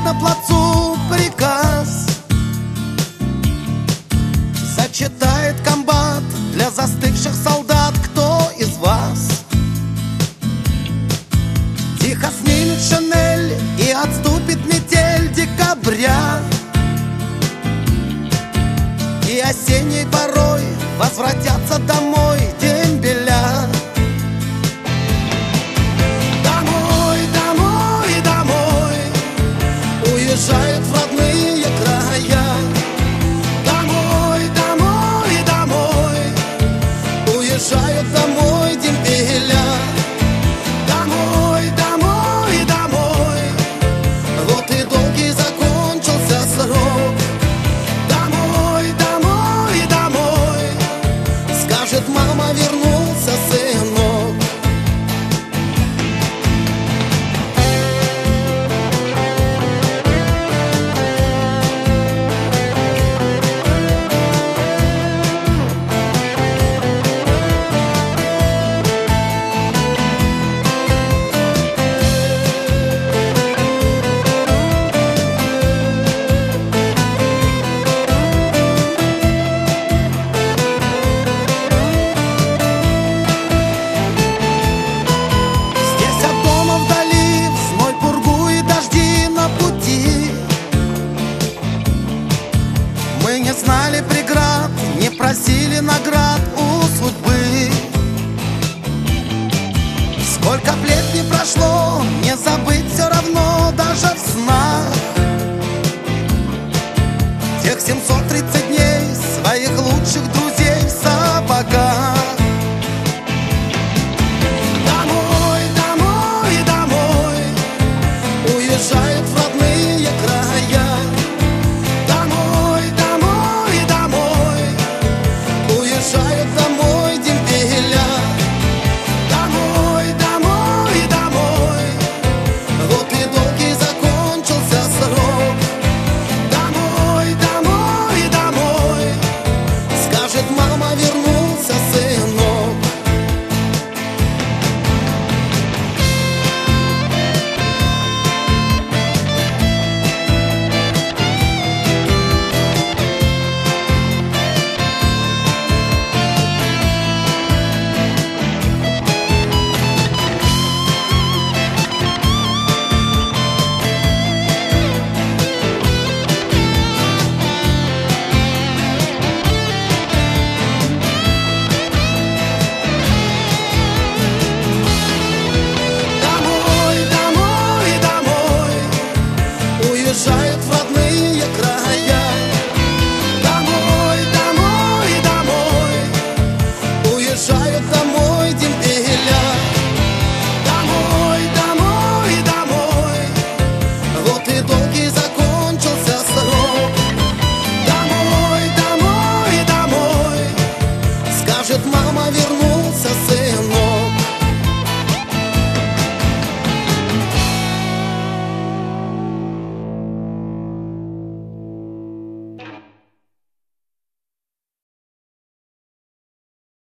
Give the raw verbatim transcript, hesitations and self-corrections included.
на плацу приказ, зачитает комбат для застывших солдат. Кто из вас тихо снимет шинель и отступит метель декабря, и осенней порой возвратятся домой дембеля? Домой, домой, домой уезжают в родные края. Домой, домой, домой уезжают домой дембеля. Домой, домой, домой, вот и долгий закончился срок. Домой, домой, домой, скажет мама, вернулся сынок. Мы не знали преград, не просили наград у судьбы. Сколько б лет не прошло, не забыть все равно даже в снах тех семьсот тридцать дней своих лучших друзей в сапогах. Домой, домой, домой уезжают в родные края. Уезжают домой дембеля. Домой, домой, домой, вот и долгий закончился срок. Домой, домой, домой, скажет мама, вернулся сынок. Уезжаю